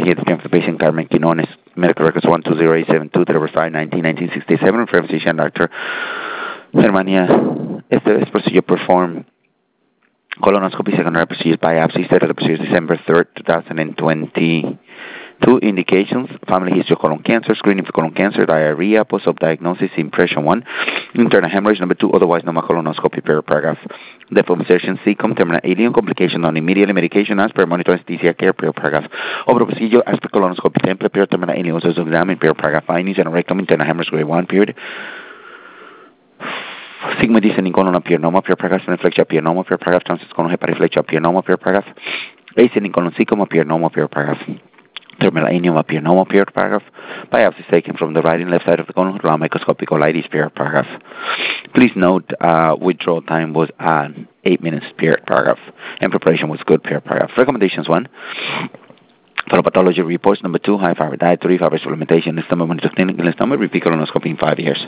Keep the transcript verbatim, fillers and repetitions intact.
here to the patient Carmen Quinones, medical records one two zero eight seven two, December five, nineteen, nineteen sixty-seven, from physician Doctor Germania. Este es procedure performed colonoscopy secondary procedure biopsy, started the procedure December third, two thousand twenty. Two indications: family history of colon cancer, screening for colon cancer, diarrhea, post-op diagnosis, impression one, internal hemorrhage, number two, otherwise known as colonoscopy, per paragraph. Death of insertion C, terminal alien complication on immediately medication as per monitor anesthesia care, per paragraph. Over procedure as per colonoscopy template, per terminal alien was examined, per paragraph. Findings and rectum internal hemorrhage grade one, period. Sigma descending colon appearanoma, per paragraph. Splenoflexia appearanoma, per paragraph. Transverse colon hepatiflexia appearanoma, per paragraph. Ascending colon cecum appearanoma, per paragraph. Terminal anium appearanoma, per paragraph. Biopsies taken from the right and left side of the colon, raw microscopic colitis, per paragraph. Please note, uh, withdrawal time was uh, eight minutes, per paragraph, and preparation was good, per paragraph. Recommendations one. For pathology reports, number two, high fiber diet, three fiber supplementation, stomach monitor clinic, and stomach repeat colonoscopy in five years.